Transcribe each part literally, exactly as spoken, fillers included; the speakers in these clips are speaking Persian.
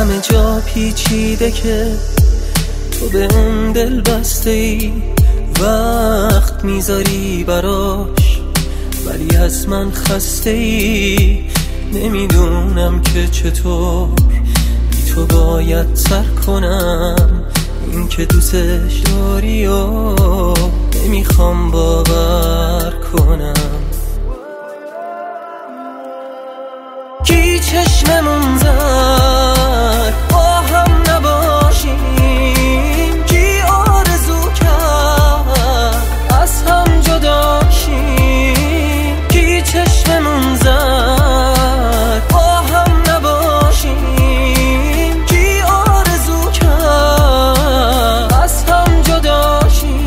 همه جا پیچیده که تو به اون دل بسته ای، وقت میذاری براش ولی از من خسته ای. نمیدونم که چطور بی تو باید سر کنم، این که دوستش داری و نمیخوام باور کنم. کی چشممون زد با هم نباشیم، کی آرزو کرد از هم جدا شیم. کی چشممون زد با هم نباشیم، کی آرزو کرد از هم جدا شیم.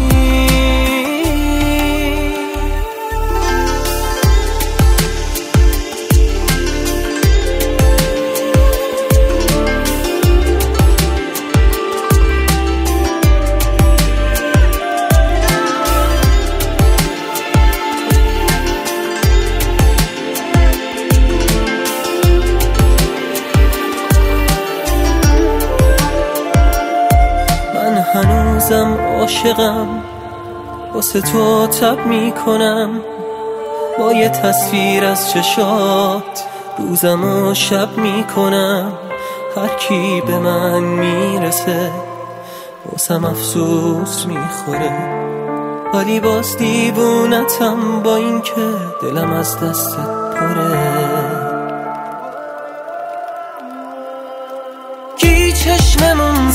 هنوزم عاشقم، واسه تو تب میکنم با یه تصویر از چشات، روزم و شب میکنم. هر کی به من میرسه واسم افسوس میخوره، ولی باز دیوونتم با این که دلم از دستت پره. کی چشممون